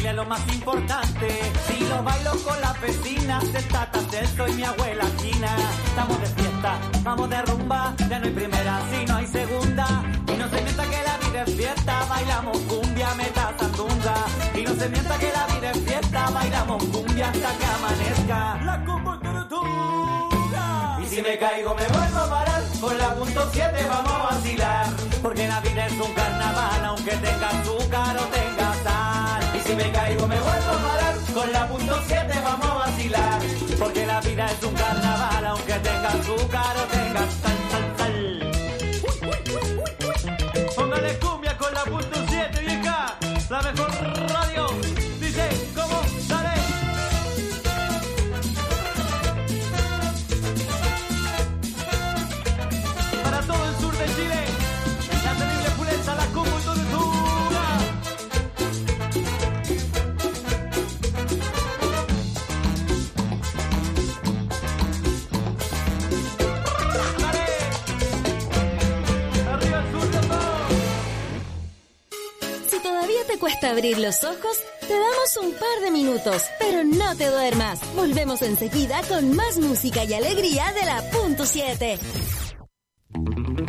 familia es lo más importante. Si lo bailo con las vecinas, el Tata Celso y mi abuela Gina. Estamos de fiesta, vamos de rumba, ya no hay primera, si no hay segunda. Y no se mienta que la vida es fiesta, bailamos cumbia, meta sandunga. Y no se mienta que la vida es fiesta, bailamos cumbia hasta que amanezca. La comportura. Y si me caigo me vuelvo a parar, con la punto 7 vamos a vacilar. Porque la vida es un carnaval, aunque tenga azúcar o tenga sal. Y si me caigo me vuelvo a parar, con la punto 7 vamos a vacilar. Porque la vida es un carnaval, aunque tenga azúcar o tenga sal, sal, sal. Póngale cumbia con la punto 7, vieja, la mejor radio. Dice, ¿cómo sale? Para todo el sur de Chile, la terrible pureza, la comportura. ¿Te cuesta abrir los ojos? Te damos un par de minutos, pero no te duermas. Volvemos enseguida con más música y alegría de la punto 7.